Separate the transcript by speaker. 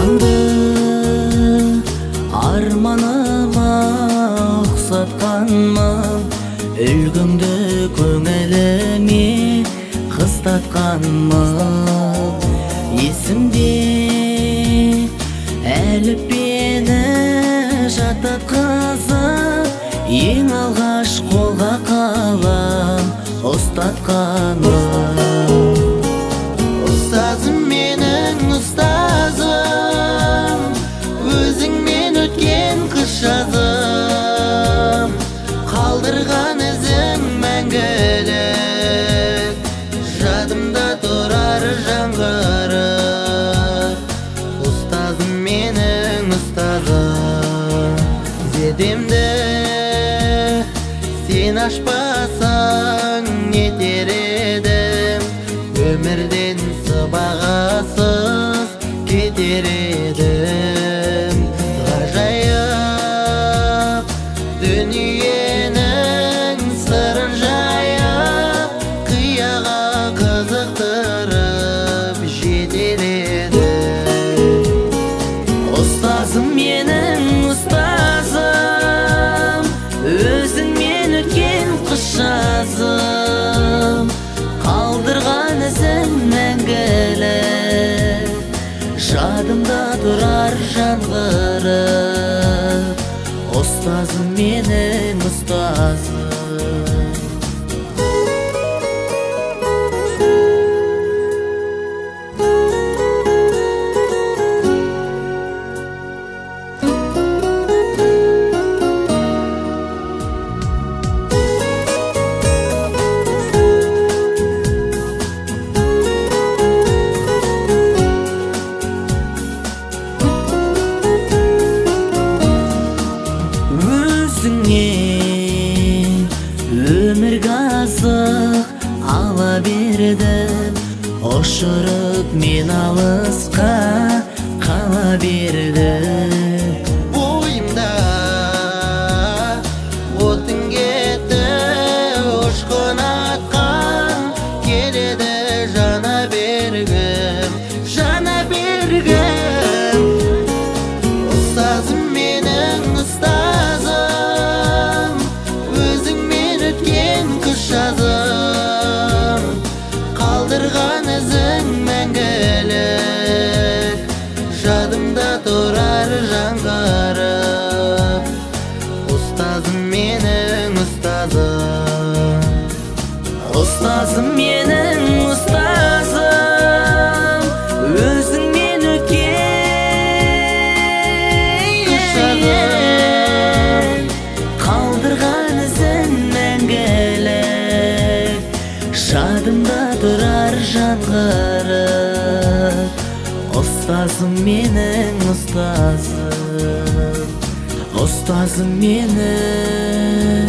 Speaker 1: Жолыңды арманыма ұқсатқанмын, үлгіңді көңіліме қыстатқанмын. Есімде әліппені жаттатқызып, ең алғаш қолға қалам ұстатқанмын. Ұстазым менің ұстазым, өзіңмен өткен қыс жазым, қалдырған ізің мәңгілік, жадымда тұрар жаңғырып. Ұстазым менің ұстазым, зердемді сен ашпасаң нетер едім, өмірден сыбағасыз кетер едім. Ғажайып дүниенің сырын жайып, қияға қызықтырып жетер едім. Ұстазым менің ұстазым, өзіңмен өткен қыс жазым, қалдырған ізің мәңгілік, жадымда тұрар жаңғырып. Ұстазым менің ұстазым. Өзіңнен өмірге азық ала бердім, ұшырып мен алысқа қала бердім. Бойымда отың кетті, ұшқын атқан келеді жана бергім, жана бергім. Ұстазым менің ұстазым, өзіңмен өткен қыс жазым, қалдырған ізің мәңгілік, жадымда тұрар жаңғырып. Ұстазым менің ұстазым, ұстазым менің ұстазым, өзіңмен өткен қыс жазым, қалдырған ізің мәңгілік, жадымда тұрар жаңғырып. Ұстазым менің ұстазым, ұстазым менің